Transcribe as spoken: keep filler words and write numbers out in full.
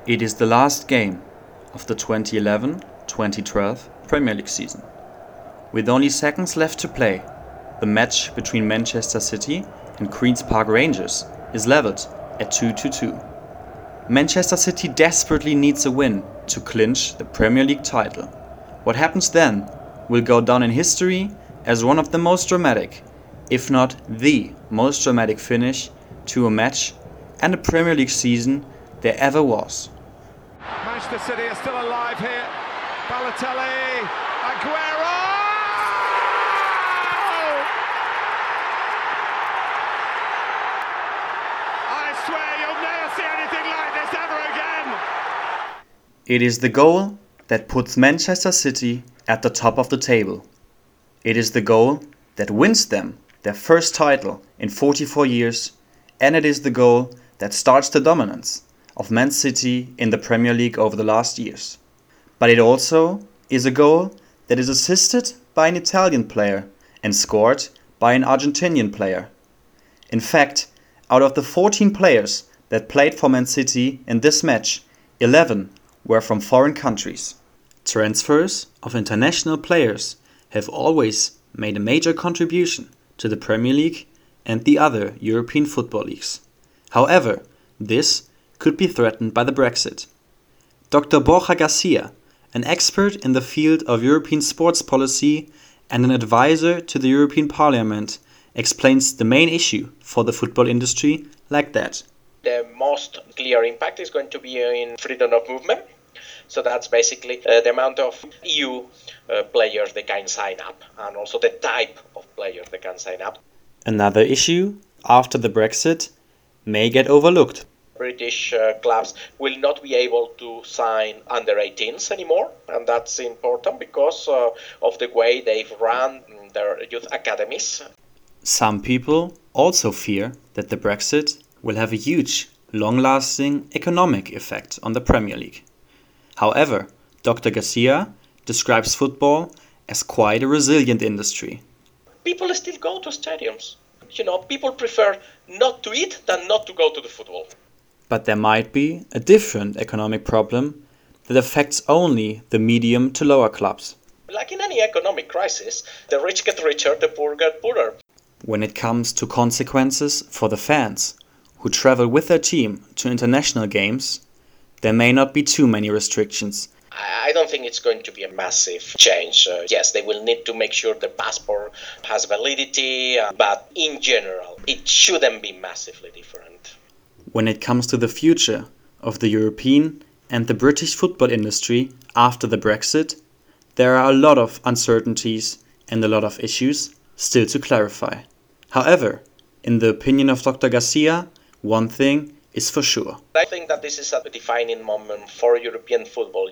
It is the last game of the twenty eleven twenty twelve Premier League season. With only seconds left to play, the match between Manchester City and Queen's Park Rangers is levelled at two to two. Manchester City desperately needs a win to clinch the Premier League title. What happens then will go down in history as one of the most dramatic, if not the most dramatic finish to a match and a Premier League season there ever was. Manchester City are still alive here. Balotelli, Aguero! I swear you'll never see anything like this ever again! It is the goal that puts Manchester City at the top of the table. It is the goal that wins them their first title in forty-four years, and it is the goal that starts the dominance of Man City in the Premier League over the last years. But it also is a goal that is assisted by an Italian player and scored by an Argentinian player. In fact, out of the fourteen players that played for Man City in this match, eleven were from foreign countries. Transfers of international players have always made a major contribution to the Premier League and the other European football leagues. However, this could be threatened by the Brexit. Doctor Borja Garcia, an expert in the field of European sports policy and an advisor to the European Parliament, explains the main issue for the football industry like that. The most clear impact is going to be in freedom of movement. So that's basically uh, the amount of E U uh, players they can sign up and also the type of players they can sign up. Another issue after the Brexit may get overlooked. British uh, clubs will not be able to sign under eighteens anymore, and that's important because uh, of the way they've run their youth academies. Some people also fear that the Brexit will have a huge, long-lasting economic effect on the Premier League. However, Doctor Garcia describes football as quite a resilient industry. People still go to stadiums. You know, people prefer not to eat than not to go to the football. But there might be a different economic problem that affects only the medium to lower clubs. Like in any economic crisis, the rich get richer, the poor get poorer. When it comes to consequences for the fans who travel with their team to international games, there may not be too many restrictions. I don't think it's going to be a massive change. Uh, yes, they will need to make sure the passport has validity, uh, but in general, it shouldn't be massively different. When it comes to the future of the European and the British football industry after the Brexit, there are a lot of uncertainties and a lot of issues still to clarify. However, in the opinion of Doctor Garcia, one thing is for sure. I think that this is a defining moment for European football.